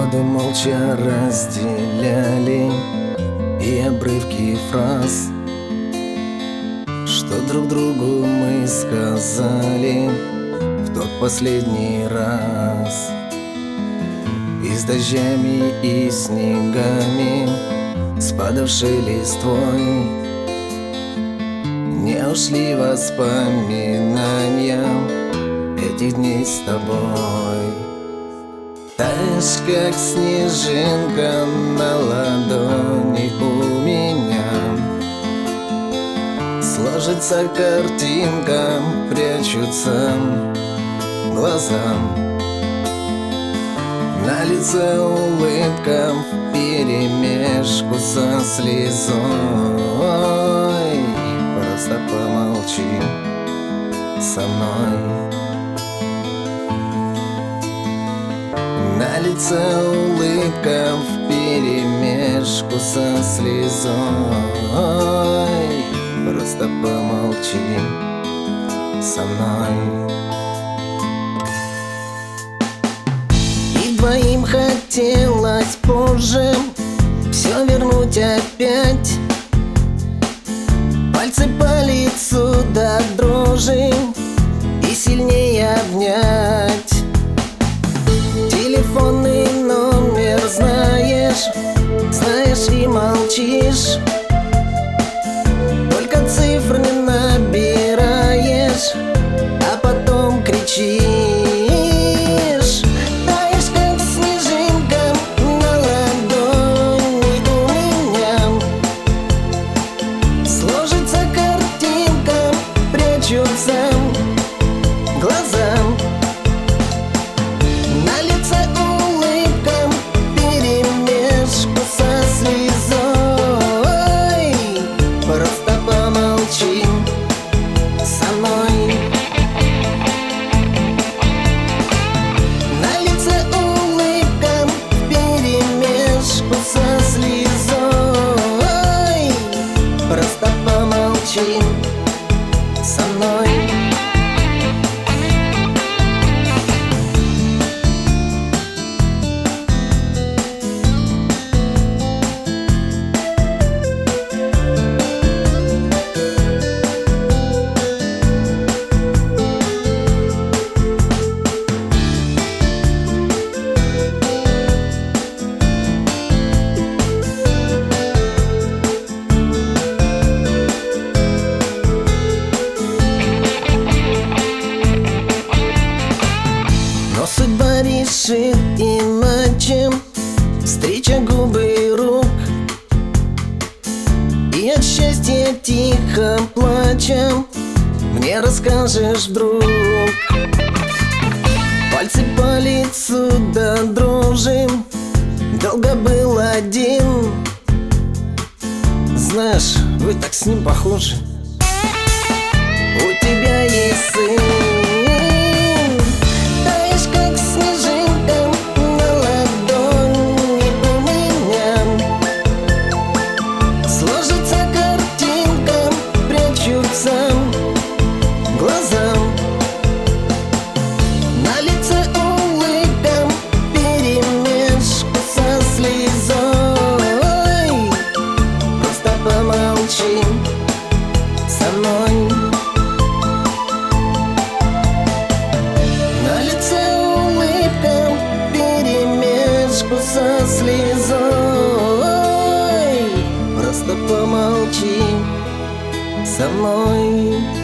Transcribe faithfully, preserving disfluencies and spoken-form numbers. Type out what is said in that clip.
Годы молча разделяли и обрывки фраз, что друг другу мы сказали в тот последний раз. И с дождями и снегами, с падавшей листвой, не ушли воспоминания этих дней с тобой. Таешь, как снежинка на ладони у меня. Сложится картинка, прячутся глаза. На лице улыбка вперемешку со слезой. Просто помолчи со мной. На лице улыбка вперемешку со слезой. Просто помолчи со мной. И двоим хотелось позже все вернуть опять. Пальцы по лицу до дрожи и сильнее обнять. Телефонный номер знаешь, знаешь и молчишь. Только цифр не набираешь, а потом кричишь. Таешь, как снежинка на ладони у меня. Сложится картинка, прячутся глаза. На лице улыбка вперемешку со слезой. Просто помолчи со мной. На лице улыбка вперемешку со слезой. Просто помолчи со мной. Но судьба решит иначе. Встреча губы и рук, и от счастья тихо плача мне расскажешь вдруг. Пальцы по лицу до дрожи, долго был один. Знаешь, вы так с ним похожи. У тебя есть сын. Глазам. На лице улыбка вперемешку со слезой. Просто помолчи со мной. На лице улыбка вперемешку со слезой. Просто помолчи со мной.